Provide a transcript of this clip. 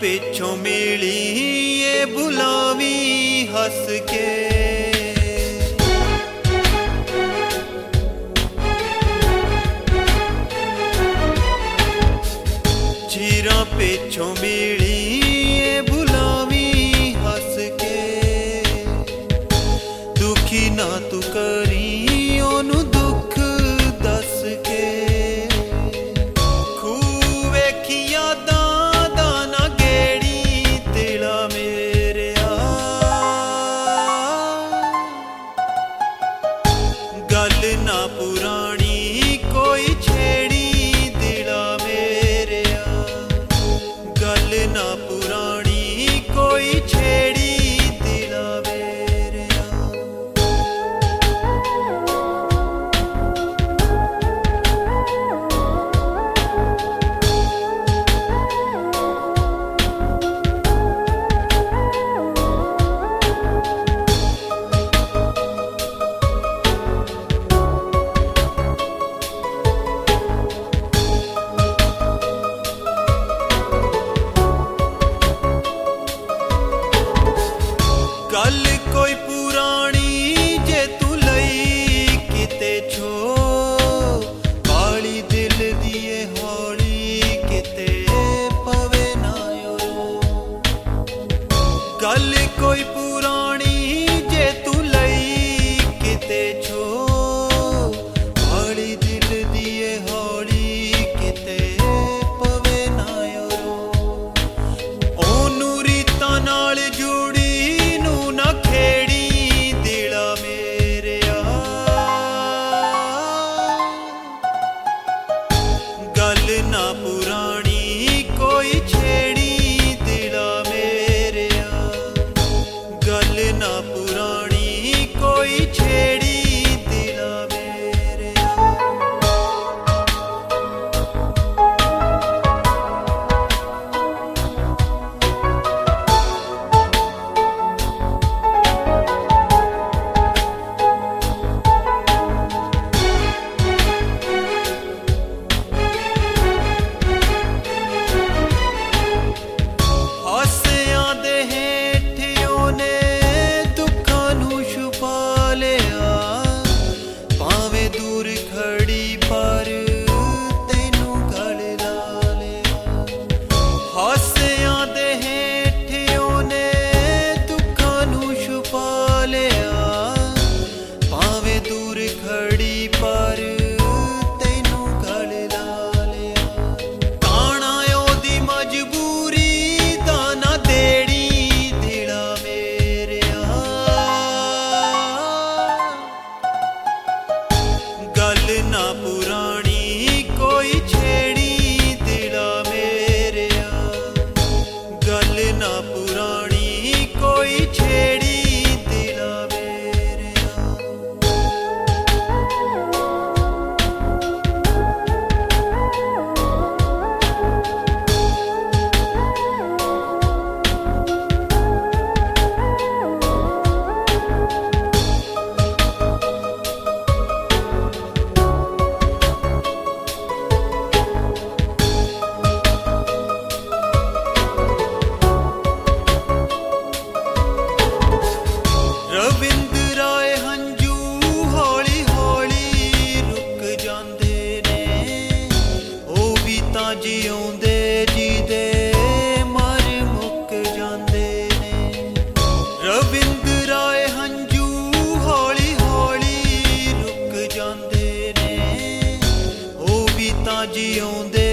पिछों मिली ये बुलावी हंस के, चीरा पिछों मिली ये बुलावी हंस के, दुखी ना तू करी ओनू दुख दस के, गल ना पुरानी कोई छेड़ी दिला मेरे आ, गल ना पुरानी कोई छेड़ी दिला मेरे आ। गल कोई पुरानी जे तू लई किते छो, काली दिल दिए हौली किते पवे ना रो। गल कोई पुरानी जे तू लई किते छो, काली दिल दिए हौली किते पवे ना रो। ओनू रीतां नाल जुड़ी खेड़ी दिला मेरे आ, गल ना पुरानी कोई छेड़ी दिला मेरे आ, गल ना पुरानी कोई छेड़ी दिला मेरे आ। ना पुरानी कोई छेड़ी दिला मेरे आ, गल ना पुरानी कोई छेड़ी दिला मेरे आ। जिਉਂਦੇ ਜੀ ਦੇ ਮਰ ਮੁੱਕ ਜਾਂਦੇ ਨੇ, ਰਵਿੰਦ ਰਾਏ ਹੰਝੂ ਹੌਲੀ ਹੌਲੀ ਰੁਕ ਜਾਂਦੇ ਨੇ, ਉਹ ਵੀ ਤਾਂ ਜਿਉਂਦੇ